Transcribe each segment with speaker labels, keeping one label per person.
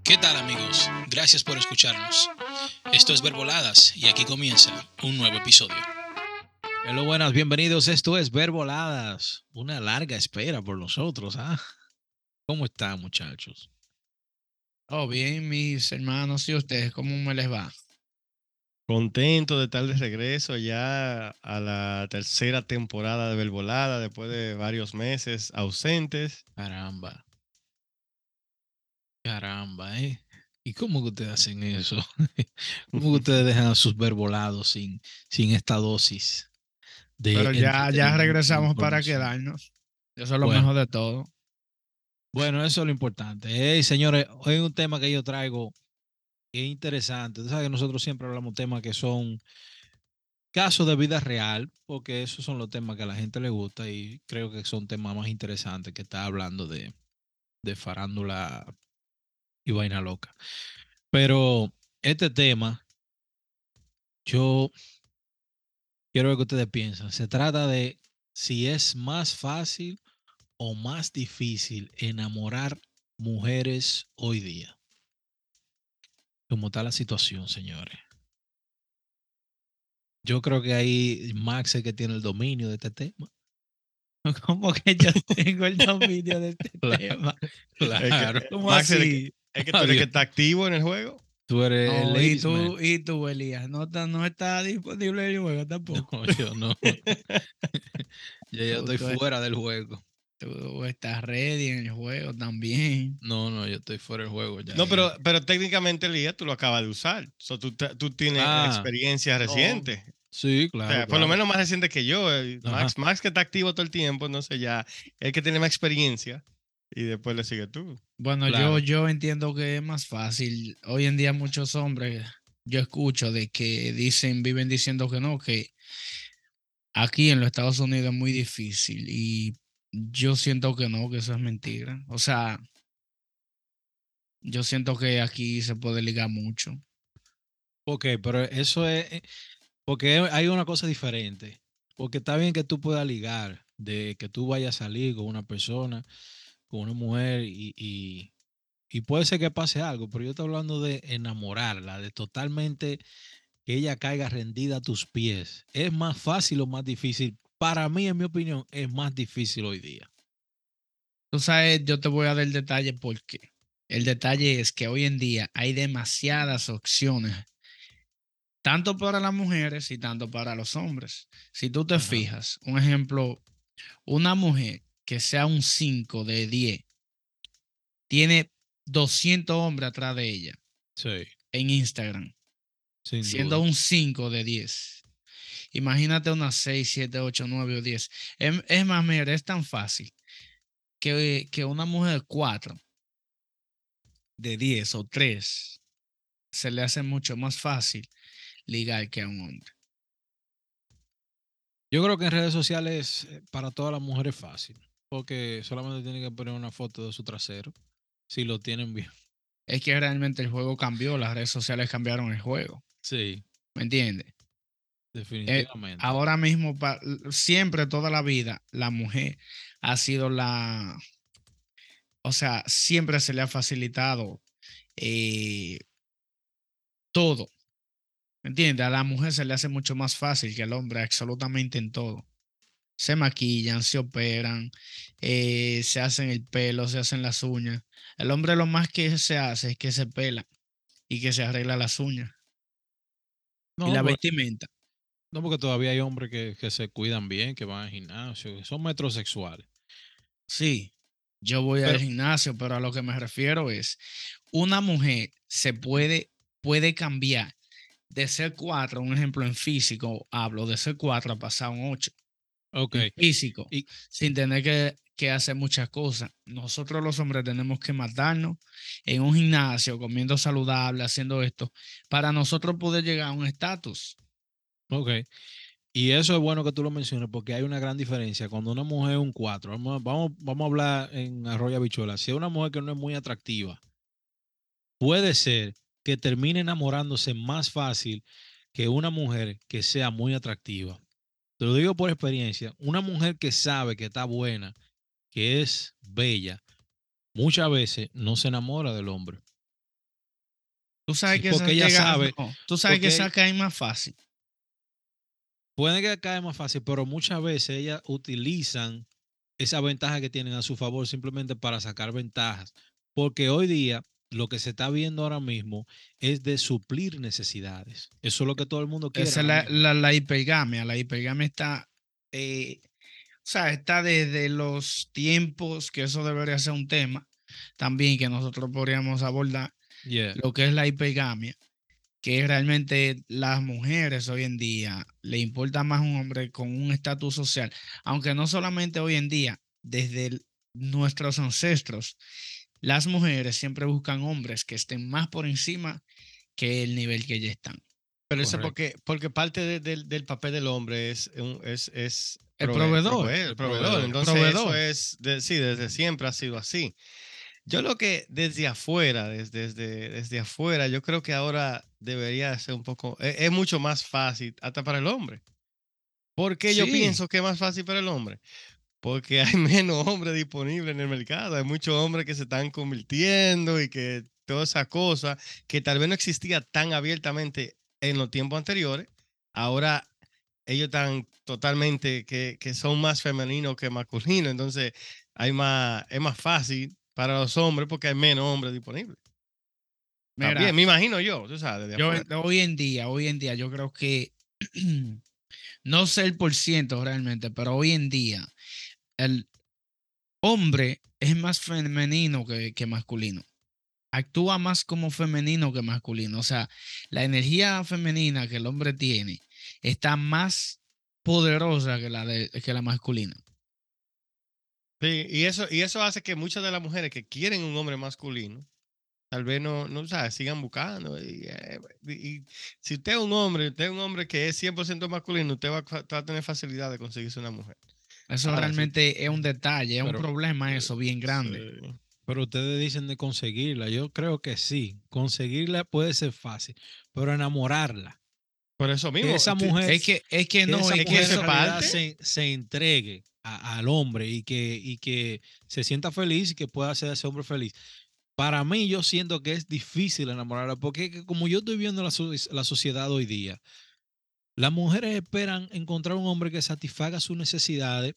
Speaker 1: ¿Qué tal amigos? Gracias por escucharnos. Esto es Verboladas y aquí comienza un nuevo episodio.
Speaker 2: Hello, buenas, bienvenidos. Esto es Verboladas. Una larga espera por nosotros, ¿ah? ¿Cómo están, muchachos?
Speaker 3: Oh, bien, mis hermanos y ustedes, ¿cómo me les va?
Speaker 4: Contento de estar de regreso ya a la tercera temporada de Belvolada después de varios meses ausentes.
Speaker 2: Caramba, caramba, ¿eh? ¿Y cómo que ustedes hacen eso? ¿Cómo que ustedes dejan a sus verbolados sin esta dosis de
Speaker 3: Pero ya
Speaker 2: entretenimiento e
Speaker 3: regresamos para
Speaker 2: información?
Speaker 3: quedarnos. Eso es lo
Speaker 2: Bueno,
Speaker 3: mejor de todo.
Speaker 2: bueno, eso es lo importante. Hey, señores, hoy hay un tema que yo traigo que es interesante. Ustedes saben que nosotros siempre hablamos de temas que son casos de vida real, porque esos son los temas que a la gente le gusta y creo que son temas más interesantes que está hablando de farándula y vaina loca. Pero este tema, yo quiero ver qué ustedes piensan. Se trata de si es más fácil o más difícil enamorar mujeres hoy día. ¿Cómo está la situación, señores? Yo creo que ahí Max es el que tiene el dominio de este tema.
Speaker 3: ¿Cómo que yo tengo el dominio de este
Speaker 2: Claro,
Speaker 3: tema?
Speaker 4: Es que,
Speaker 2: claro.
Speaker 3: ¿Cómo
Speaker 4: Max,
Speaker 3: así?
Speaker 4: es que tú eres que
Speaker 2: Adiós.
Speaker 4: está activo en el juego.
Speaker 2: Tú eres el
Speaker 3: No,
Speaker 2: ladies man.
Speaker 3: y tú, Elías, no está disponible el juego
Speaker 2: No,
Speaker 3: tampoco.
Speaker 2: yo no. Yo
Speaker 3: Tú,
Speaker 2: estoy
Speaker 3: tú,
Speaker 2: fuera del juego.
Speaker 3: tú estás ready en el juego también.
Speaker 2: No, yo estoy fuera del juego ya.
Speaker 4: No, pero técnicamente, Lía, tú lo acabas de usar. So, tú tienes
Speaker 2: Ah,
Speaker 4: experiencia
Speaker 2: no.
Speaker 4: reciente.
Speaker 2: Sí,
Speaker 4: O
Speaker 2: claro,
Speaker 4: sea, por lo
Speaker 2: claro.
Speaker 4: menos más reciente que yo.
Speaker 2: Ajá.
Speaker 4: Max que está activo todo el tiempo, no sé ya. El que tiene más experiencia. Y después le sigue tú.
Speaker 3: Bueno,
Speaker 2: Claro.
Speaker 3: yo entiendo que es más fácil. Hoy en día muchos hombres, yo escucho de que viven diciendo que no, que aquí en los Estados Unidos es muy difícil y yo siento que no, que eso es mentira. O sea, yo siento que aquí se puede ligar mucho.
Speaker 2: Ok, pero eso es, porque hay una cosa diferente. Porque está bien que tú puedas ligar, de que tú vayas a salir con una persona, con una mujer y puede ser que pase algo, pero yo estoy hablando de enamorarla, de totalmente que ella caiga rendida a tus pies. ¿Es más fácil o más difícil? Para mí, en mi opinión, es más difícil hoy día.
Speaker 3: Tú sabes, yo te voy a dar el detalle porque el detalle es que hoy en día hay demasiadas opciones, tanto para las mujeres y tanto para los hombres. Si tú te
Speaker 2: Ajá.
Speaker 3: fijas, un ejemplo, una mujer que sea un 5 de 10 tiene 200 hombres atrás de ella
Speaker 2: Sí,
Speaker 3: en Instagram,
Speaker 2: sin
Speaker 3: siendo
Speaker 2: duda.
Speaker 3: un 5 de 10. Imagínate unas 6, 7, 8, 9 o 10. Es más, mira, es tan fácil que una mujer 4 de 10 o 3 se le hace mucho más fácil ligar que a un hombre.
Speaker 2: Yo creo que en redes sociales para todas las mujeres es fácil, porque solamente tienen que poner una foto de su trasero, si lo tienen bien.
Speaker 3: Es que realmente el juego cambió, las redes sociales cambiaron el juego,
Speaker 2: Sí,
Speaker 3: ¿me entiendes?
Speaker 2: definitivamente.
Speaker 3: Ahora mismo, siempre, toda la vida, la mujer ha sido o sea, siempre se le ha facilitado eh, todo. ¿Me entiendes? A la mujer se le hace mucho más fácil que al hombre, absolutamente en todo. Se maquillan, se operan, se hacen el pelo, se hacen las uñas. El hombre lo más que se hace es que se pela y que se arregla las uñas y
Speaker 2: No,
Speaker 3: la
Speaker 2: pero,
Speaker 3: vestimenta.
Speaker 2: no porque todavía hay hombres que se cuidan bien, que van al gimnasio, que son metrosexuales.
Speaker 3: Sí, yo voy al
Speaker 2: Pero,
Speaker 3: gimnasio, pero a lo que me refiero es, una mujer puede cambiar de ser 4, un ejemplo en físico, hablo de ser 4 a pasar a un 8
Speaker 2: ok,
Speaker 3: en físico,
Speaker 2: y
Speaker 3: sin tener que hacer muchas cosas. Nosotros los hombres tenemos que matarnos en un gimnasio, comiendo saludable, haciendo esto, para nosotros poder llegar a un estatus.
Speaker 2: ok. Y eso es bueno que tú lo menciones porque hay una gran diferencia. Cuando una mujer es un 4, vamos a hablar en arroyo habichuela. Si es una mujer que no es muy atractiva, puede ser que termine enamorándose más fácil que una mujer que sea muy atractiva. Te lo digo por experiencia. Una mujer que sabe que está buena, que es bella, muchas veces no se enamora del hombre.
Speaker 3: Tú sabes
Speaker 2: Sí,
Speaker 3: que
Speaker 2: porque
Speaker 3: esas
Speaker 2: ella
Speaker 3: llegan,
Speaker 2: sabe,
Speaker 3: no, tú sabes que
Speaker 2: porque
Speaker 3: esas caen más fácil.
Speaker 2: puede que cae más fácil, pero muchas veces ellas utilizan esa ventaja que tienen a su favor simplemente para sacar ventajas. Porque hoy día lo que se está viendo ahora mismo es de suplir necesidades. Eso es lo que todo el mundo quiere
Speaker 3: Esa es
Speaker 2: ahora mismo.
Speaker 3: la hipergamia. La hipergamia está, o sea, está desde los tiempos, que eso debería ser un tema también que nosotros podríamos abordar,
Speaker 2: Yeah,
Speaker 3: lo que es la hipergamia, que realmente las mujeres hoy en día le importa más un hombre con un estatus social, aunque no solamente hoy en día, desde nuestros ancestros, las mujeres siempre buscan hombres que estén más por encima que el nivel que ya están.
Speaker 4: Pero eso
Speaker 2: correcto.
Speaker 4: porque parte del papel del hombre es
Speaker 3: El proveedor,
Speaker 4: proveer,
Speaker 2: El
Speaker 4: proveedor.
Speaker 2: proveedor.
Speaker 4: Entonces eso
Speaker 3: proveedor.
Speaker 4: sí, desde siempre ha sido así. Yo lo que desde afuera, desde afuera, yo creo que ahora debería ser un poco, es mucho más fácil hasta para el hombre. ¿Por qué yo
Speaker 3: Sí,
Speaker 4: pienso que es más fácil para el hombre? Porque hay menos hombres disponibles en el mercado, hay muchos hombres que se están convirtiendo y que toda esa cosa que tal vez no existía tan abiertamente en los tiempos anteriores, ahora ellos están totalmente que son más femeninos que masculinos, entonces es más fácil para los hombres porque hay menos hombres disponibles. También,
Speaker 3: mira,
Speaker 4: me imagino yo, tú sabes, desde
Speaker 3: yo
Speaker 4: afuera.
Speaker 3: hoy en día, yo creo que no sé el por ciento realmente, pero hoy en día el hombre es más femenino que masculino. Actúa más como femenino que masculino. O sea, la energía femenina que el hombre tiene está más poderosa que la masculina.
Speaker 4: Sí, y eso hace que muchas de las mujeres que quieren un hombre masculino, tal vez no sabes, sigan buscando. Y si usted es un hombre que es 100% masculino, usted va a tener facilidad de conseguirse una mujer.
Speaker 3: Eso
Speaker 4: Ahora, sí.
Speaker 3: realmente es un detalle, es un
Speaker 2: Pero,
Speaker 3: problema eso bien
Speaker 4: Sí.
Speaker 3: grande.
Speaker 2: pero ustedes dicen de conseguirla. Yo creo que sí. Conseguirla puede ser fácil, pero enamorarla.
Speaker 4: Por eso
Speaker 2: Que
Speaker 4: mismo,
Speaker 2: esa mujer,
Speaker 3: Es que
Speaker 2: que
Speaker 3: no,
Speaker 2: esa
Speaker 3: es que
Speaker 2: mujer
Speaker 4: eso
Speaker 2: en
Speaker 4: es
Speaker 3: eso,
Speaker 2: realidad
Speaker 4: parte.
Speaker 2: se entregue al hombre y que se sienta feliz y que pueda hacer a ese hombre feliz. Para mí, yo siento que es difícil enamorarla, porque es que como yo estoy viendo la sociedad hoy día, las mujeres esperan encontrar un hombre que satisfaga sus necesidades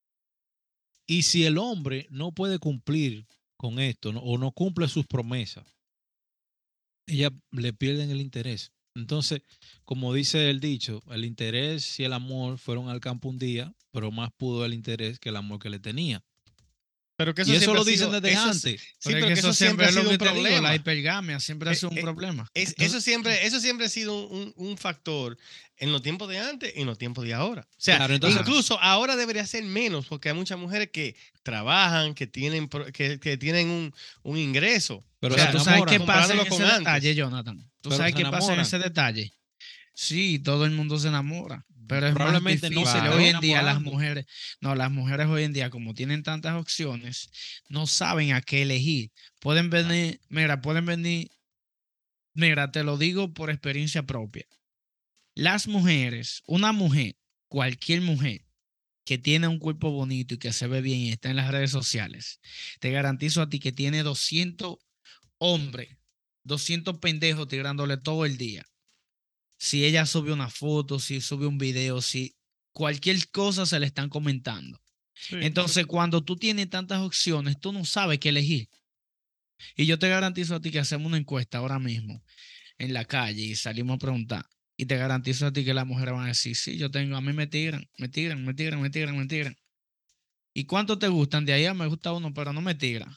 Speaker 2: y si el hombre no puede cumplir con esto o no cumple sus promesas, ellas le pierden el interés. Entonces, como dice el dicho, el interés y el amor fueron al campo un día, pero más pudo el interés que el amor que le tenía.
Speaker 4: Pero que
Speaker 2: Y
Speaker 4: eso
Speaker 2: eso
Speaker 4: siempre ha
Speaker 2: lo dicen
Speaker 4: sido,
Speaker 2: desde antes.
Speaker 4: sí,
Speaker 3: pero es
Speaker 4: pero
Speaker 3: que
Speaker 4: que
Speaker 3: eso
Speaker 4: eso siempre
Speaker 3: siempre
Speaker 4: ha
Speaker 3: es lo
Speaker 4: sido
Speaker 3: que
Speaker 4: un
Speaker 3: te digo, la
Speaker 4: problema.
Speaker 3: hipergamia siempre ha sido un problema.
Speaker 4: Eso siempre ha sido un factor en los tiempos de antes y en los tiempos de ahora. O sea,
Speaker 2: Claro, entonces,
Speaker 3: Claro.
Speaker 4: incluso ahora debería ser menos porque hay muchas mujeres que trabajan, que tienen, que tienen un ingreso. O
Speaker 2: pero
Speaker 3: Pero
Speaker 2: se
Speaker 4: sea,
Speaker 3: tú sabes qué
Speaker 2: enamoran,
Speaker 3: pasa en
Speaker 4: comparándolo con
Speaker 3: ese detalle,
Speaker 4: antes.
Speaker 3: Jonathan. Tú
Speaker 2: pero
Speaker 3: sabes
Speaker 2: se
Speaker 3: qué pasa en ese
Speaker 2: enamoran.
Speaker 3: detalle. Sí, todo el mundo se enamora, pero es más
Speaker 2: Probablemente no se
Speaker 3: difícil.
Speaker 2: están
Speaker 3: Hoy
Speaker 4: Claro.
Speaker 3: en día las
Speaker 2: enamorando.
Speaker 3: mujeres, no, las mujeres hoy en día, como tienen tantas opciones, no saben a qué elegir. Pueden venir, mira, te lo digo por experiencia propia. Las mujeres, una mujer, cualquier mujer que tiene un cuerpo bonito y que se ve bien y está en las redes sociales, te garantizo a ti que tiene 200 hombres, 200 pendejos tirándole todo el día. Si ella sube una foto, si sube un video, si cualquier cosa se le están comentando.
Speaker 4: Sí,
Speaker 3: Entonces, cuando tú tienes tantas opciones, tú no sabes qué elegir. Y yo te garantizo a ti que hacemos una encuesta ahora mismo en la calle y salimos a preguntar. Y te garantizo a ti que las mujeres van a decir, sí, yo tengo, a mí me tiran, me tiran, me tiran, me tiran, me tiran. ¿Y cuántos te gustan? De ahí me gusta uno, pero no me tiran.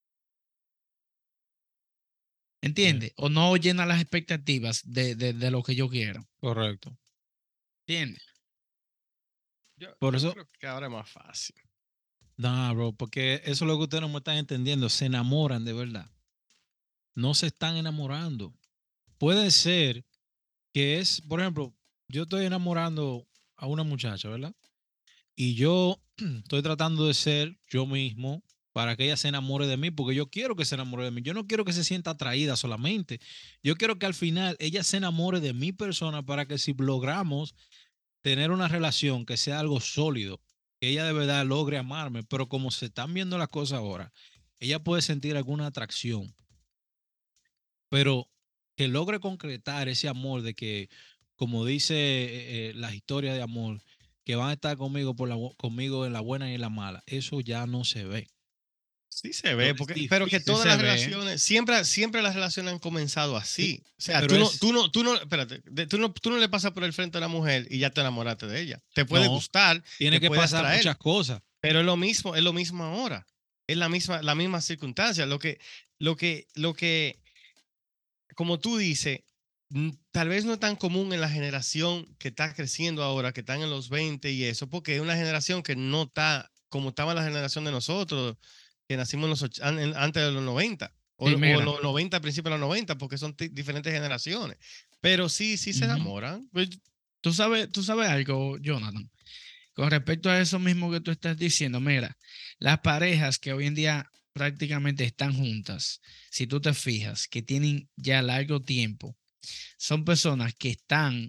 Speaker 2: Yeah,
Speaker 3: ¿Entiendes? O no llena las expectativas de lo que yo quiero.
Speaker 2: correcto.
Speaker 3: ¿Entiendes?
Speaker 2: Por
Speaker 4: yo
Speaker 2: eso,
Speaker 4: creo que ahora es más fácil.
Speaker 2: no, bro, porque eso es lo que ustedes no me están entendiendo. Se enamoran de verdad. No se están enamorando. Puede ser que es, por ejemplo, yo estoy enamorando a una muchacha, ¿verdad? Y yo estoy tratando de ser yo mismo para que ella se enamore de mí, porque yo quiero que se enamore de mí. Yo no quiero que se sienta atraída solamente. Yo quiero que al final ella se enamore de mi persona para que si logramos tener una relación que sea algo sólido, que ella de verdad logre amarme, pero como se están viendo las cosas ahora, ella puede sentir alguna atracción, pero que logre concretar ese amor de que, como dice las historias de amor, que van a estar conmigo, conmigo en la buena y en la mala, eso ya no se ve.
Speaker 4: Sí se
Speaker 2: No,
Speaker 4: ve,
Speaker 2: es
Speaker 4: pero que
Speaker 2: difícil.
Speaker 3: Sí
Speaker 4: todas
Speaker 3: se
Speaker 4: las
Speaker 3: ve.
Speaker 4: relaciones, siempre las relaciones han comenzado
Speaker 2: Sí,
Speaker 4: así. O sea,
Speaker 2: pero
Speaker 4: tú no, espérate, tú no le pasas por el frente a una mujer y ya te enamoraste de ella. Te puede
Speaker 2: no,
Speaker 4: gustar,
Speaker 2: tiene
Speaker 4: te
Speaker 2: que
Speaker 4: puede
Speaker 2: pasar
Speaker 4: atraer,
Speaker 2: muchas cosas.
Speaker 4: pero es lo mismo ahora. Es la misma circunstancia. Lo que, como tú dices, tal vez no es tan común en la generación que está creciendo ahora, que están en los 20 y eso, porque es una generación que no está como estaba la generación de nosotros, que nacimos en antes de los 90,
Speaker 3: Sí,
Speaker 4: o
Speaker 3: mira.
Speaker 4: los 90, principios de los 90, porque son diferentes generaciones. Pero sí, sí se
Speaker 3: Ujú.
Speaker 4: enamoran. Pues,
Speaker 3: Tú sabes algo, Jonathan, con respecto a eso mismo que tú estás diciendo. Mira, las parejas que hoy en día prácticamente están juntas, si tú te fijas, que tienen ya largo tiempo, son personas que están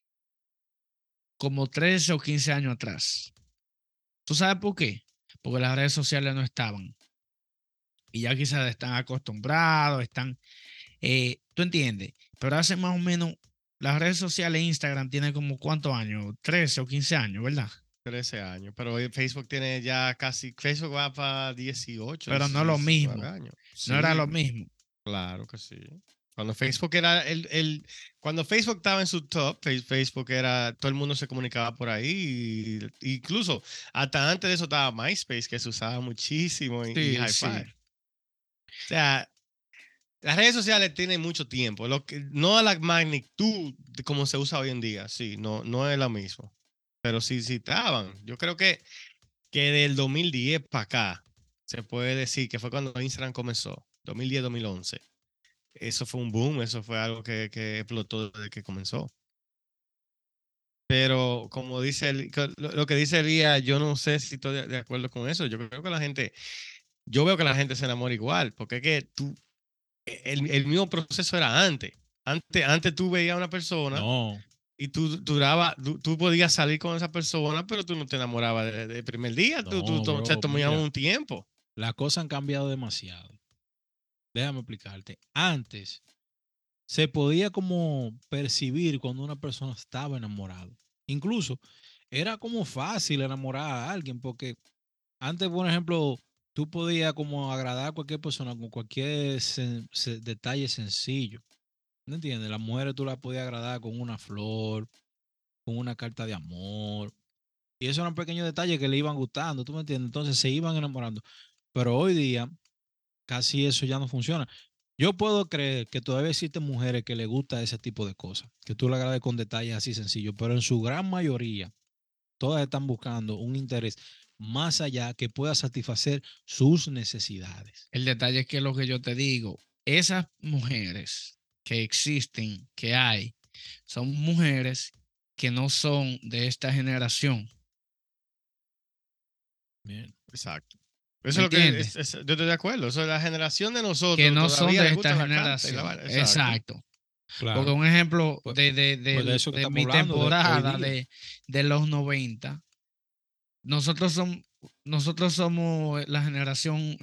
Speaker 3: como 13 o 15 años atrás. ¿Tú sabes por qué? Porque las redes sociales no estaban y ya quizás están acostumbrados, tú entiendes, pero hace más o menos, las redes sociales, Instagram tiene como ¿cuántos años? 13 o 15 años, ¿verdad?
Speaker 4: 13 años, pero hoy Facebook tiene ya Facebook va para 18,
Speaker 3: Pero no lo
Speaker 4: 19
Speaker 3: mismo,
Speaker 4: años.
Speaker 3: no era lo
Speaker 4: Sí,
Speaker 3: mismo.
Speaker 4: claro que sí. Cuando Facebook era cuando Facebook estaba en su top, Facebook era, todo el mundo se comunicaba por ahí, incluso hasta antes de eso estaba MySpace, que se usaba muchísimo, y
Speaker 3: Sí,
Speaker 4: Hi-Fi.
Speaker 3: sí.
Speaker 4: O sea, las redes sociales tienen mucho tiempo, no a la magnitud de como se usa hoy en día, sí, no es lo mismo, pero sí, sí estaban. Yo creo que del 2010 para acá, se puede decir que fue cuando Instagram comenzó, 2010-2011. Eso fue un boom, eso fue algo que explotó desde que comenzó. Pero como dice lo que dice Elías, yo no sé si estoy de acuerdo con eso. Yo creo que yo veo que la gente se enamora igual, porque es que el mismo proceso era antes. Antes tú veías a una persona
Speaker 2: No,
Speaker 4: y tú podías salir con esa persona, pero tú no te enamorabas del primer día,
Speaker 2: no,
Speaker 4: se
Speaker 2: bro,
Speaker 4: tomaba
Speaker 2: mira,
Speaker 4: un tiempo.
Speaker 2: las cosas han cambiado demasiado. Déjame explicarte. Antes se podía como percibir cuando una persona estaba enamorada. Incluso era como fácil enamorar a alguien porque antes, por ejemplo, tú podías como agradar a cualquier persona con cualquier detalle sencillo. ¿No entiendes? Las mujeres tú las podías agradar con una flor, con una carta de amor. Y esos eran pequeños detalles que le iban gustando, ¿tú me entiendes? Entonces se iban enamorando. Pero hoy día casi eso ya no funciona. Yo puedo creer que todavía existen mujeres que les gusta ese tipo de cosas, que tú le agrades con detalles así sencillos, pero en su gran mayoría, todas están buscando un interés más allá que pueda satisfacer sus necesidades.
Speaker 3: El detalle es que lo que yo te digo, esas mujeres que existen, que hay, son mujeres que no son de esta generación.
Speaker 2: Bien.
Speaker 4: Exacto. Eso
Speaker 3: ¿Me
Speaker 4: es lo que
Speaker 3: entiendes?
Speaker 4: yo estoy de acuerdo. Eso es la generación de
Speaker 3: Que
Speaker 4: nosotros.
Speaker 3: no son
Speaker 4: Todavía
Speaker 3: de
Speaker 4: les
Speaker 3: esta
Speaker 4: gusta la carta y la
Speaker 3: generación.
Speaker 4: vaina. Exacto.
Speaker 3: Exacto. Porque
Speaker 2: Claro.
Speaker 3: un ejemplo
Speaker 2: Pues, pues de
Speaker 3: de
Speaker 2: eso que
Speaker 3: de
Speaker 2: estamos
Speaker 3: mi
Speaker 2: hablando de hoy
Speaker 3: temporada
Speaker 2: día.
Speaker 3: de los 90, nosotros, son, nosotros somos la generación.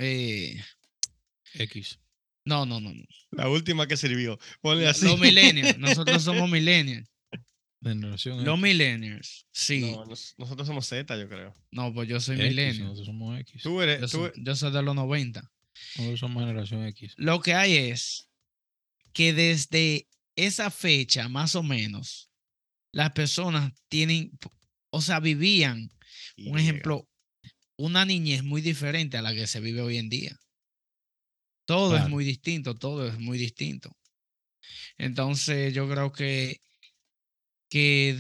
Speaker 2: X.
Speaker 3: No, no, no, no.
Speaker 4: La última que sirvió. Ponle así.
Speaker 3: Los millennials. Nosotros somos millennials.
Speaker 2: Generación
Speaker 3: Los
Speaker 2: X.
Speaker 3: millennials. Sí.
Speaker 4: No, nosotros somos Z, yo creo.
Speaker 3: No, pues yo soy
Speaker 2: X,
Speaker 3: millennial.
Speaker 2: nosotros somos X.
Speaker 4: Tú eres, tú,
Speaker 3: Yo soy de los 90.
Speaker 2: Nosotros somos generación X.
Speaker 3: Lo que hay es que desde esa fecha, más o menos, las personas tienen, o sea, vivían, un
Speaker 4: Y,
Speaker 3: ejemplo, una niñez muy diferente a la que se vive hoy en día. Todo es
Speaker 2: Claro.
Speaker 3: muy distinto, todo es muy distinto. Entonces, yo creo que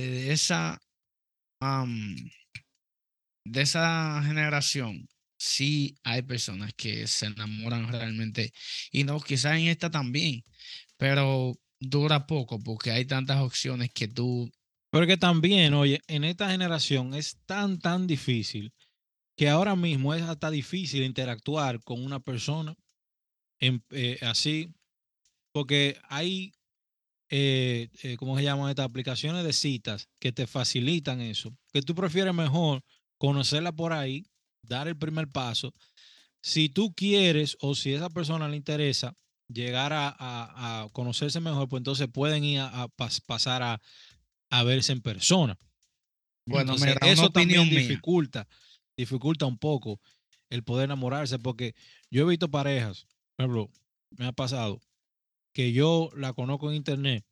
Speaker 3: am, de esa generación, sí hay personas que se enamoran realmente. Y no, quizás en esta también, pero dura poco porque hay tantas opciones que tú.
Speaker 2: Pero que también, oye, en esta generación es tan difícil que ahora mismo es hasta difícil interactuar con una persona así, porque hay, ¿cómo se llaman estas aplicaciones de citas que te facilitan eso? Que tú prefieres mejor conocerla por ahí, dar el primer paso. Si tú quieres o si a esa persona le interesa, llegar a conocerse mejor, pues entonces pueden ir pasar a verse en persona.
Speaker 3: Bueno,
Speaker 2: Entonces,
Speaker 3: mira, una
Speaker 2: eso
Speaker 3: opinión
Speaker 2: también
Speaker 3: mía.
Speaker 2: dificulta un poco el poder enamorarse, porque yo he visto parejas, por ejemplo, me ha pasado que yo la conozco en internet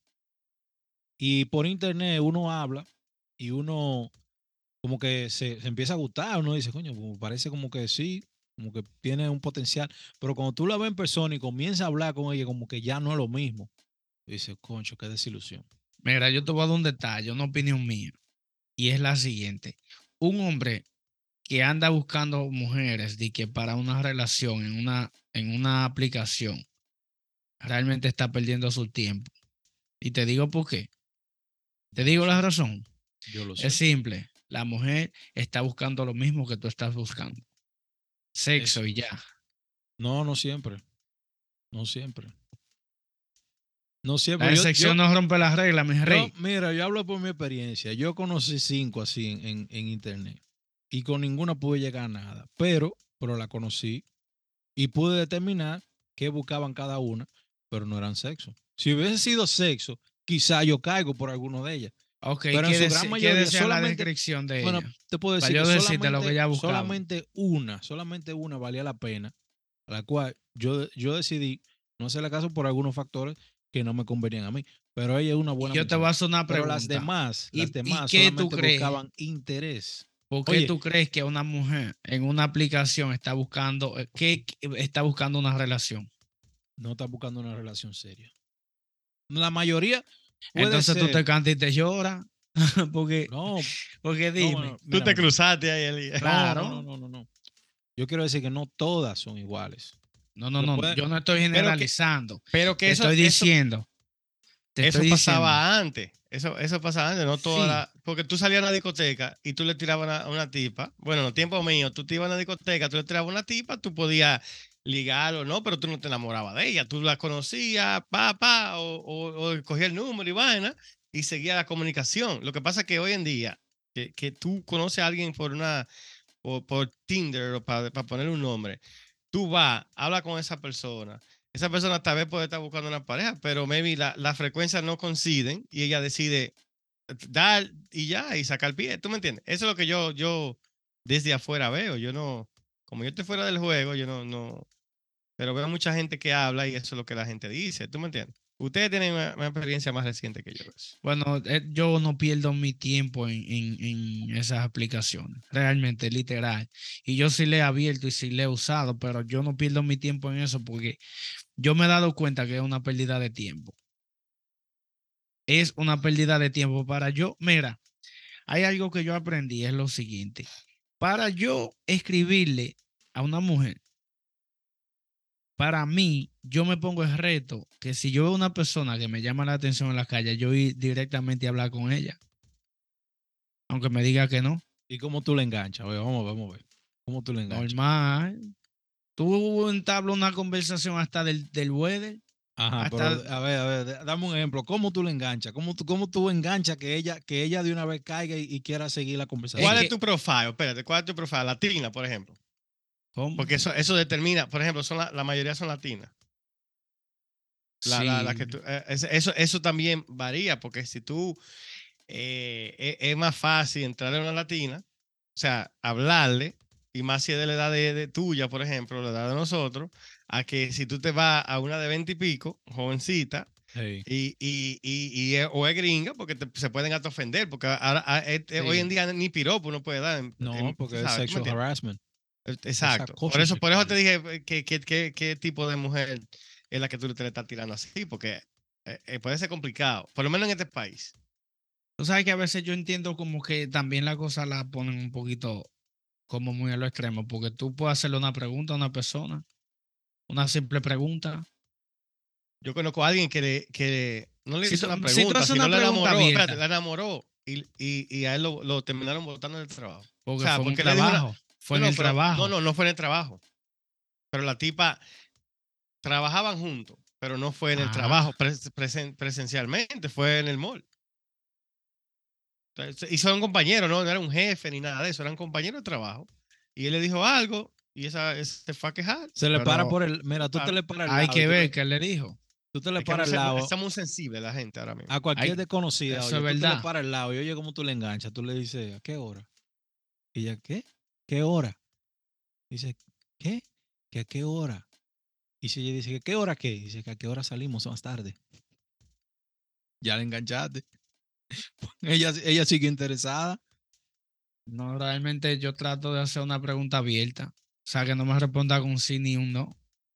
Speaker 2: y por internet uno habla y uno como que se empieza a gustar, uno dice, coño, pues, parece como que sí, como que tiene un potencial, pero cuando tú la ves en persona y comienzas a hablar con ella, como que ya no es lo mismo. Dice, concho, qué desilusión.
Speaker 3: Mira, yo te voy a dar un detalle, una opinión mía, y es la siguiente. Un hombre que anda buscando mujeres de que para una relación en una aplicación realmente está perdiendo su tiempo. Y te digo por qué. Te
Speaker 2: Yo lo
Speaker 3: digo la
Speaker 2: sé,
Speaker 3: razón.
Speaker 2: yo lo
Speaker 3: Es
Speaker 2: sé.
Speaker 3: simple. La mujer está buscando lo mismo que tú estás buscando.
Speaker 2: Es,
Speaker 3: Sexo y ya.
Speaker 2: no, no siempre, no siempre. No siempre.
Speaker 3: La excepción no rompe las reglas, mi rey.
Speaker 2: Mira, yo hablo por mi experiencia. Yo conocí 5 así en internet y con ninguna pude llegar a nada, pero la conocí y pude determinar qué buscaban cada una, pero no eran sexo. Si hubiese sido sexo, quizá yo caigo por alguno de ellas,
Speaker 3: Ok,
Speaker 2: pero en su gran
Speaker 3: ¿qué
Speaker 2: mayoría
Speaker 3: decía la
Speaker 2: solamente,
Speaker 3: descripción de
Speaker 2: bueno,
Speaker 3: ella?
Speaker 2: te puedo
Speaker 3: Para
Speaker 2: decir
Speaker 3: yo
Speaker 2: que
Speaker 3: decirte lo que ella buscaba.
Speaker 2: solamente una valía la pena, a la cual yo decidí no hacerle caso por algunos factores que no me convenían a mí, pero ella es una
Speaker 3: Y
Speaker 2: buena
Speaker 3: yo te voy a
Speaker 2: muchacha.
Speaker 3: hacer una
Speaker 2: Pero
Speaker 3: pregunta.
Speaker 2: las
Speaker 3: ¿Y
Speaker 2: demás
Speaker 3: qué tú
Speaker 2: solamente
Speaker 3: crees?
Speaker 2: buscaban interés.
Speaker 3: ¿Por qué
Speaker 2: Oye,
Speaker 3: tú crees que una mujer en una aplicación está buscando, está buscando una relación?
Speaker 2: no estás buscando una relación seria. La mayoría puede
Speaker 3: Entonces tú te
Speaker 2: ser,
Speaker 3: cantas y te lloras. porque,
Speaker 2: no,
Speaker 3: porque
Speaker 2: no,
Speaker 3: dime,
Speaker 4: Tú
Speaker 2: mira,
Speaker 4: te
Speaker 2: mira, mira.
Speaker 4: cruzaste ahí, Elías.
Speaker 3: claro.
Speaker 2: No. Yo quiero decir que no todas son iguales. Porque
Speaker 3: No.
Speaker 2: puede,
Speaker 3: Yo no estoy
Speaker 4: Pero que,
Speaker 3: generalizando.
Speaker 4: pero que
Speaker 3: Te
Speaker 4: eso,
Speaker 3: estoy
Speaker 4: eso,
Speaker 3: diciendo. Te estoy
Speaker 4: eso
Speaker 3: diciendo.
Speaker 4: pasaba antes. Eso pasaba antes, no toda
Speaker 3: Sí.
Speaker 4: porque tú salías a una discoteca y tú le tirabas a una tipa. Bueno, en los tiempos míos, tú te ibas a una discoteca, tú le tirabas a una tipa, tú podías ligar o no, pero tú no te enamorabas de ella. Tú la conocías, o cogías el número y vaina, y seguía la comunicación. Lo que pasa es que hoy en día, que tú conoces a alguien por Tinder o para poner un nombre, tú vas, hablas con esa persona tal vez puede estar buscando una pareja, pero maybe la frecuencia no coinciden y ella decide dar y ya, y sacar pie, ¿tú me entiendes? Eso es lo que yo desde afuera veo, yo no, como yo estoy fuera del juego, yo no, pero veo mucha gente que habla y eso es lo que la gente dice, ¿tú me entiendes? Ustedes tienen una experiencia más reciente que yo. Eso.
Speaker 3: Bueno, yo no pierdo mi tiempo en esas aplicaciones, realmente, literal. Y yo sí le he abierto y sí le he usado, pero yo no pierdo mi tiempo en eso porque yo me he dado cuenta que es una pérdida de tiempo. Es una pérdida de tiempo para yo. Mira, hay algo que yo aprendí, es lo siguiente. Para yo escribirle a una mujer, para mí, yo me pongo el reto que si yo veo una persona que me llama la atención en la calle, yo ir directamente a hablar con ella, aunque me diga que no.
Speaker 2: ¿y cómo tú le enganchas? Oye, vamos a ver. ¿Cómo tú le enganchas?
Speaker 3: Normal. Tú entablas una conversación hasta del weather,
Speaker 2: Ajá, pero
Speaker 3: hasta
Speaker 2: a ver, dame un ejemplo. ¿Cómo tú le enganchas? ¿Cómo tú enganchas que ella de una vez caiga y quiera seguir la
Speaker 3: es
Speaker 2: conversación?
Speaker 4: ¿Cuál es
Speaker 3: que,
Speaker 4: tu profile? Espérate, ¿cuál es tu profile? Latina, por ejemplo.
Speaker 3: ¿cómo?
Speaker 4: Porque eso determina, por ejemplo, la mayoría son latinas. La que
Speaker 3: Sí,
Speaker 4: tú, eso también varía, porque si tú es más fácil entrarle a una latina, o sea, hablarle, y más si es de la edad de tuya, por ejemplo, la edad de nosotros, a que si tú te vas a una de 20 y pico, jovencita,
Speaker 2: Hey,
Speaker 4: o es gringa, porque se pueden hasta ofender, porque ahora, hoy en
Speaker 3: sí.
Speaker 4: día ni piropo no puede dar,
Speaker 2: no,
Speaker 4: tú
Speaker 2: porque es
Speaker 4: sabes, ¿tú me
Speaker 2: sexual
Speaker 4: entiendes?
Speaker 2: harassment, es
Speaker 4: Exacto.
Speaker 2: acoso
Speaker 4: Por eso te
Speaker 2: sexual.
Speaker 4: dije qué tipo de mujer es la que tú te le estás tirando así, porque puede ser complicado, por lo menos en este país.
Speaker 3: Tú sabes que a veces yo entiendo como que también la cosa la ponen un poquito como muy a lo extremo, porque tú puedes hacerle una pregunta a una persona, una simple pregunta.
Speaker 4: Yo conozco a alguien no le hizo la
Speaker 3: Si tú
Speaker 4: pregunta,
Speaker 3: haces
Speaker 4: sino
Speaker 3: una
Speaker 4: la
Speaker 3: pregunta
Speaker 4: enamoró, espérate,
Speaker 3: abierta,
Speaker 4: la enamoró y a él lo terminaron botando del trabajo. O
Speaker 3: porque
Speaker 4: sea,
Speaker 3: fue en un
Speaker 4: porque le dijo
Speaker 3: trabajo, fue en el trabajo.
Speaker 4: no fue en el trabajo, pero la tipa trabajaban juntos, pero no fue en el
Speaker 3: Ah,
Speaker 4: trabajo presencialmente, fue en el mall. Entonces, y son compañeros, ¿no? No era un jefe ni nada de eso, eran compañeros de trabajo. Y él le dijo algo y esa se fue a quejar.
Speaker 2: Se le para
Speaker 3: Pero
Speaker 2: por el. Mira, tú te
Speaker 4: Claro.
Speaker 2: le paras al
Speaker 3: hay
Speaker 2: lado.
Speaker 3: que
Speaker 2: y
Speaker 3: ver qué le dijo.
Speaker 2: tú te le
Speaker 4: Es que
Speaker 2: paras al lado
Speaker 4: está muy sensible la gente ahora mismo.
Speaker 2: a cualquier
Speaker 3: Ay,
Speaker 2: desconocida.
Speaker 3: eso
Speaker 2: Oye,
Speaker 3: es
Speaker 2: tú te le
Speaker 3: verdad.
Speaker 2: paras al lado y oye cómo tú le enganchas. Tú le dices, ¿a qué hora? Y ella, ¿qué? ¿Qué hora? Dice, ¿qué? ¿Que a qué hora? Y si ella dice, ¿que qué hora qué? Dice, ¿que a qué hora salimos más tarde? Ya le enganchaste. Ella sigue interesada.
Speaker 3: No, realmente yo trato de hacer una pregunta abierta. O sea, que no me responda con sí ni un no.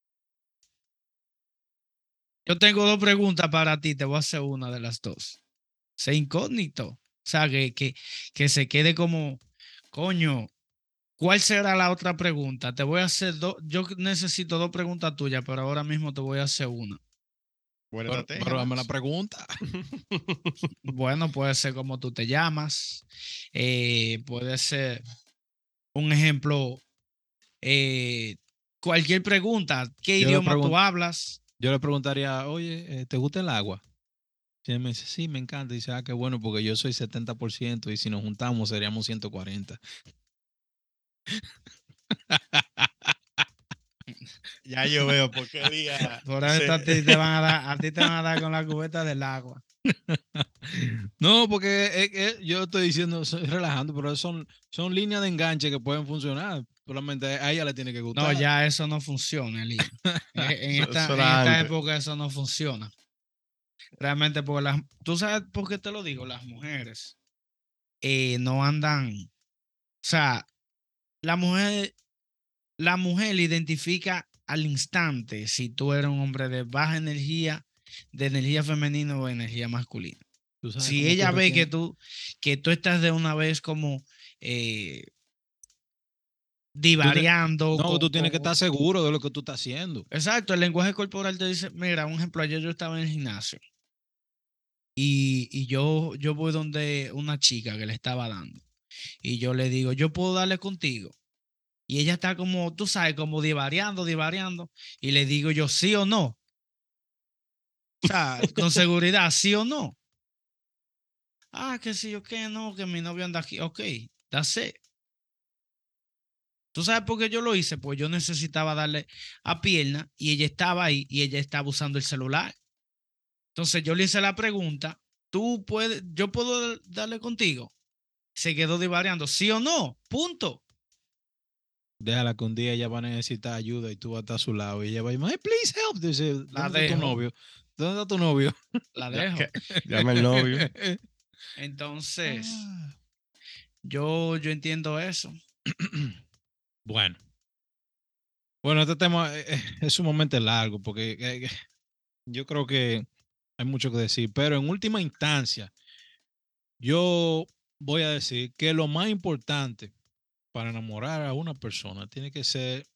Speaker 3: Yo tengo dos preguntas para ti, te voy a hacer una de las dos. Sé incógnito. O sea, que se quede como, coño, ¿cuál será la otra pregunta? Te voy a hacer dos, yo necesito dos preguntas tuyas, pero ahora mismo te voy a hacer una.
Speaker 4: Buena estrategia,
Speaker 2: Pero dame la
Speaker 4: Max.
Speaker 2: pregunta.
Speaker 3: Bueno, puede ser como tú te llamas, puede ser un ejemplo, eh, cualquier pregunta, ¿qué
Speaker 2: Yo le,
Speaker 3: idioma tú
Speaker 2: pregun-
Speaker 3: hablas?
Speaker 2: yo le preguntaría, oye, ¿te gusta el agua? Si él me dice, sí, me encanta. Dice, qué bueno, porque yo soy 70% y si nos juntamos seríamos 140.
Speaker 4: Ya yo veo por qué día.
Speaker 3: Por eso a ti te van a dar, a ti te van a dar con la cubeta del agua.
Speaker 2: No, porque yo estoy diciendo, estoy relajando, pero son líneas de enganche que pueden funcionar. Solamente a ella le tiene que
Speaker 3: No,
Speaker 2: gustar.
Speaker 3: ya eso no funciona, Elías.
Speaker 4: Eso
Speaker 3: En
Speaker 4: era
Speaker 3: esta
Speaker 4: antes.
Speaker 3: época eso no funciona. Realmente, porque tú sabes por qué te lo digo, las mujeres no andan, o sea, la mujer, la mujer identifica al instante si tú eres un hombre de baja energía, de energía femenina o energía masculina.
Speaker 2: Tú sabes
Speaker 3: Si
Speaker 2: cómo tú
Speaker 3: ella ve
Speaker 2: retienes.
Speaker 3: que tú estás de una vez como eh,
Speaker 2: Tú te-
Speaker 3: divariando
Speaker 2: no, tú tienes que estar seguro de lo que tú estás haciendo.
Speaker 3: Exacto, el lenguaje corporal te dice, mira, un ejemplo, ayer yo estaba en el gimnasio y yo voy donde una chica que le estaba dando y yo le digo, yo puedo darle contigo. Y ella está como, tú sabes, como divariando y le digo yo, sí o no. O sea, con seguridad, sí o no. Ah, que sí o que no, que mi novio anda aquí. Ok, that's it. ¿Tú sabes por qué yo lo hice? Pues yo necesitaba darle a pierna y ella estaba ahí y ella estaba usando el celular. Entonces yo le hice la pregunta, yo puedo darle contigo. Se quedó divariando, sí o no, punto.
Speaker 2: Déjala que un día ella va a necesitar ayuda y tú vas a estar a su lado y ella va a decir, "Hey, please help." Dice,
Speaker 3: La
Speaker 2: ¿dónde está tu
Speaker 3: dejo,
Speaker 2: novio? ¿Dónde está tu novio?
Speaker 3: la
Speaker 4: Ya,
Speaker 3: dejo.
Speaker 4: llama el novio.
Speaker 3: Entonces,
Speaker 2: Ah.
Speaker 3: yo entiendo eso.
Speaker 2: Bueno, bueno, este tema es sumamente largo porque yo creo que hay mucho que decir, pero en última instancia, yo voy a decir que lo más importante para enamorar a una persona tiene que ser,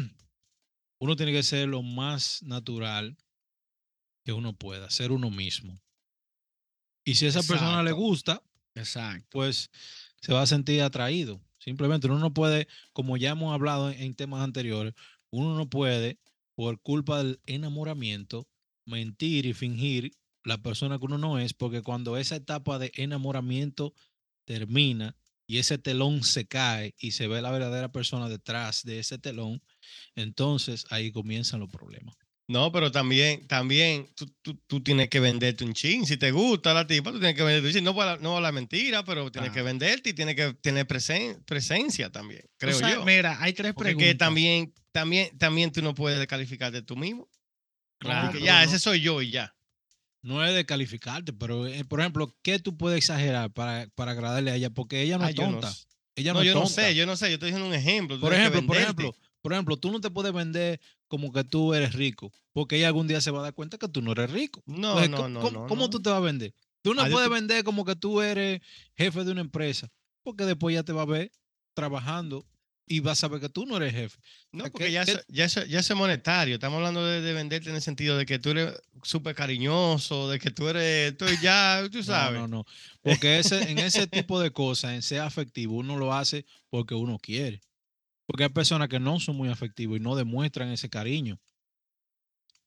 Speaker 2: uno tiene que ser lo más natural que uno pueda, ser uno mismo. Y si a esa persona le
Speaker 3: Exacto,
Speaker 2: gusta,
Speaker 3: exacto.
Speaker 2: pues se va a sentir atraído. Simplemente uno no puede, como ya hemos hablado en temas anteriores, uno no puede, por culpa del enamoramiento, mentir y fingir la persona que uno no es, porque cuando esa etapa de enamoramiento termina y ese telón se cae y se ve la verdadera persona detrás de ese telón, entonces ahí comienzan los problemas.
Speaker 4: No, pero también tú tienes que venderte un chin. Si te gusta la tipa, tú tienes que venderte un chin. No la mentira, pero tienes que
Speaker 3: Claro.
Speaker 4: venderte y tienes que tener presencia también,
Speaker 3: Tú
Speaker 4: creo
Speaker 3: sabes,
Speaker 4: yo.
Speaker 3: mira, hay tres
Speaker 4: Porque que
Speaker 3: preguntas.
Speaker 4: también tú no puedes descalificarte tú mismo.
Speaker 2: No,
Speaker 4: Y que
Speaker 3: Claro.
Speaker 2: pero
Speaker 4: ya,
Speaker 2: no,
Speaker 4: ese soy yo y ya.
Speaker 2: no es de calificarte, pero por ejemplo, ¿qué tú puedes exagerar para agradarle a ella? Porque ella no
Speaker 4: Ah,
Speaker 2: es
Speaker 4: yo no.
Speaker 2: tonta. Ella no
Speaker 4: No,
Speaker 2: es
Speaker 4: yo no sé,
Speaker 2: tonta.
Speaker 4: yo no sé. Yo estoy diciendo un ejemplo. Tú
Speaker 2: Por
Speaker 4: tienes que
Speaker 2: ejemplo,
Speaker 4: venderte.
Speaker 2: tú no te puedes vender como que tú eres rico, porque ella algún día se va a dar cuenta que tú no eres rico.
Speaker 4: No,
Speaker 2: Entonces,
Speaker 4: no, no, no,
Speaker 2: ¿cómo
Speaker 4: no.
Speaker 2: tú te vas a vender? Tú no
Speaker 4: Ah,
Speaker 2: puedes vender como que tú eres jefe de una empresa, porque después ya te va a ver trabajando y va a saber que tú no eres jefe. O
Speaker 4: no,
Speaker 2: sea,
Speaker 4: porque ya eso es monetario. Estamos hablando de venderte en el sentido de que tú eres súper cariñoso, de que tú ya, tú
Speaker 2: no,
Speaker 4: sabes.
Speaker 2: no, no. Porque en ese tipo de cosas, en ser afectivo, uno lo hace porque uno quiere. Porque hay personas que no son muy afectivas y no demuestran ese cariño.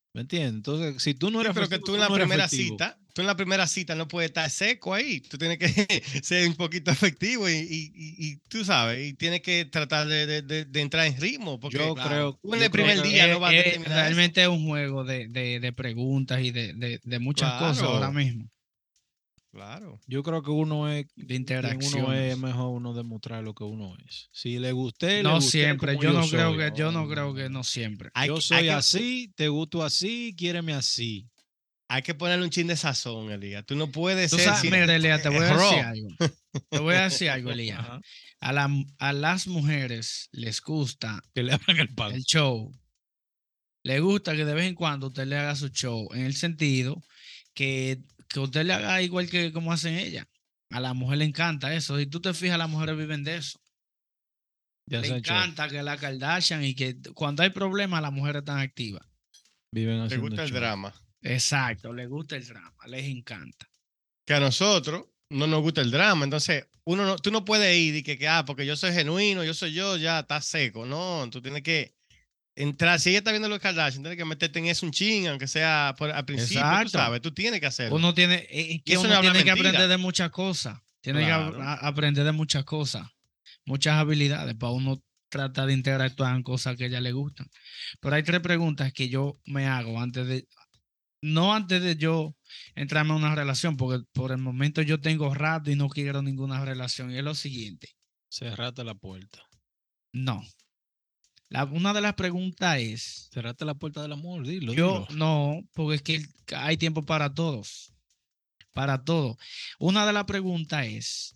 Speaker 2: ¿Me entiendes? Entonces, si tú no eres
Speaker 4: Pero que
Speaker 2: efectivo,
Speaker 4: tú en la
Speaker 2: no eres
Speaker 4: primera
Speaker 2: efectivo.
Speaker 4: cita no puedes estar seco ahí. Tú tienes que ser un poquito efectivo y tú sabes, y tienes que tratar de entrar en ritmo, porque
Speaker 2: Yo creo,
Speaker 4: tú en
Speaker 2: yo
Speaker 4: el
Speaker 2: creo
Speaker 4: primer
Speaker 2: que
Speaker 4: día no vas a determinar eso.
Speaker 3: realmente es un juego de preguntas y de muchas cosas ahora
Speaker 4: Claro,
Speaker 3: mismo,
Speaker 4: claro.
Speaker 2: Yo creo que uno es
Speaker 3: de
Speaker 2: quien uno es,
Speaker 3: interacciones.
Speaker 2: mejor uno demostrar lo que uno es. Si le gusté, le
Speaker 3: No
Speaker 2: gusté
Speaker 3: siempre,
Speaker 2: como yo soy.
Speaker 3: yo no creo que no siempre.
Speaker 2: Yo
Speaker 4: Hay
Speaker 2: soy
Speaker 4: que,
Speaker 2: así, te gusto así, quiéreme así.
Speaker 4: hay que ponerle un chin de sazón, Elías. Tú no puedes
Speaker 3: Tú
Speaker 4: ser
Speaker 3: sabes, mira, Elías, te voy a decir
Speaker 4: raw.
Speaker 3: algo. Te voy a decir algo, Elías.
Speaker 2: Ajá.
Speaker 3: A las mujeres les gusta
Speaker 2: Que le abran el pan.
Speaker 3: el show. Les gusta que de vez en cuando usted le haga su show, en el sentido que usted le haga igual que como hacen ellas. A la mujer le encanta eso. Y tú te fijas, las mujeres viven de eso.
Speaker 2: Ya
Speaker 3: Le
Speaker 2: se han hecho.
Speaker 3: encanta que la Kardashian y que cuando hay problemas las mujeres están activas.
Speaker 2: Viven
Speaker 4: Te
Speaker 2: haciendo
Speaker 4: gusta el
Speaker 2: show.
Speaker 4: drama.
Speaker 3: Exacto, les gusta el drama, les encanta.
Speaker 4: Que a nosotros no nos gusta el drama. Entonces, tú no puedes ir y porque yo soy genuino, yo soy yo, ya estás seco. No, tú tienes que entrar. Si ella está viendo los Kardashian, tienes que meterte en eso un ching, aunque sea al principio, tú
Speaker 3: Exacto.
Speaker 4: sabes, tú tienes que hacerlo.
Speaker 3: Uno tiene,
Speaker 4: Y
Speaker 3: que
Speaker 4: eso no
Speaker 3: uno
Speaker 4: habla
Speaker 3: tiene que
Speaker 4: mentira.
Speaker 3: aprender de muchas cosas. Tiene
Speaker 4: Claro.
Speaker 3: que aprender de muchas cosas, muchas habilidades para uno tratar de interactuar en cosas que a ella le gustan. Pero hay 3 preguntas que yo me hago no antes de yo entrarme a una relación, porque por el momento yo tengo rato y no quiero ninguna relación. Y es lo siguiente.
Speaker 2: Cerrate la puerta.
Speaker 3: No. Una de las preguntas es,
Speaker 2: Cerrate la puerta del amor, dilo,
Speaker 3: yo
Speaker 2: dilo.
Speaker 3: no, porque es que hay tiempo para todos, para todo. Una de las preguntas es,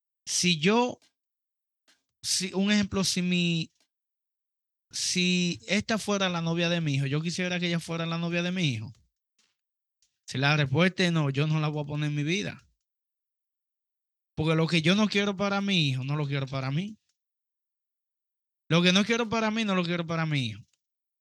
Speaker 3: un ejemplo, si esta fuera la novia de mi hijo, yo quisiera que ella fuera la novia de mi hijo. Si la respuesta es no, yo no la voy a poner en mi vida. Porque lo que yo no quiero para mi hijo, no lo quiero para mí. Lo que no quiero para mí, no lo quiero para mi hijo.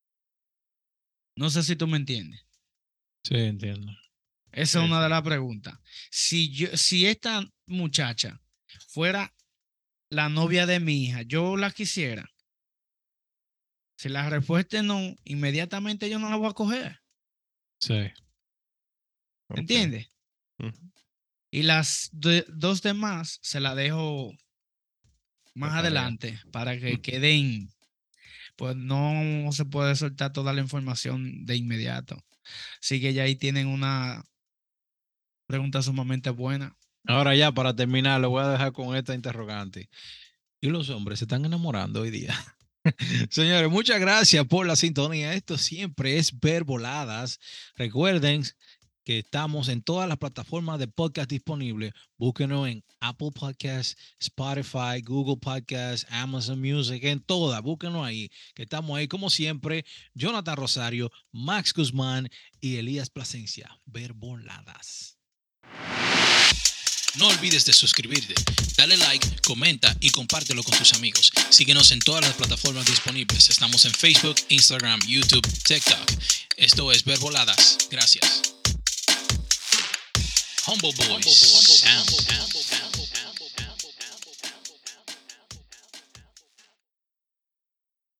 Speaker 3: No sé si tú me entiendes.
Speaker 2: Sí, entiendo.
Speaker 3: Esa es
Speaker 4: Sí,
Speaker 3: una
Speaker 4: sí.
Speaker 3: de las preguntas. Si esta muchacha fuera la novia de mi hija, yo la quisiera. Si la respuesta es no, inmediatamente yo no la voy a coger.
Speaker 2: Sí.
Speaker 4: Ok.
Speaker 3: ¿Entiendes?
Speaker 4: Ujú.
Speaker 3: Y las dos demás se las dejo más
Speaker 4: De tarea.
Speaker 3: adelante para que queden. Pues no se puede soltar toda la información de inmediato. Así que ya ahí tienen una pregunta sumamente buena.
Speaker 2: Ahora ya, para terminar, lo voy a dejar con esta interrogante. ¿Y los hombres se están enamorando hoy día? Señores, muchas gracias por la sintonía. Esto siempre es Ver Voladas. Recuerden que estamos en todas las plataformas de podcast disponibles. Búsquenos en Apple Podcasts, Spotify, Google Podcasts, Amazon Music, en todas. Búsquenos ahí, que estamos ahí como siempre. Jonathan Rosario, Max Guzmán y Elías Plasencia. Ver Voladas.
Speaker 1: No olvides de suscribirte, dale like, comenta y compártelo con tus amigos. Síguenos en todas las plataformas disponibles. Estamos en Facebook, Instagram, YouTube, TikTok. Esto es Ver Voladas. Gracias. Humble Boys.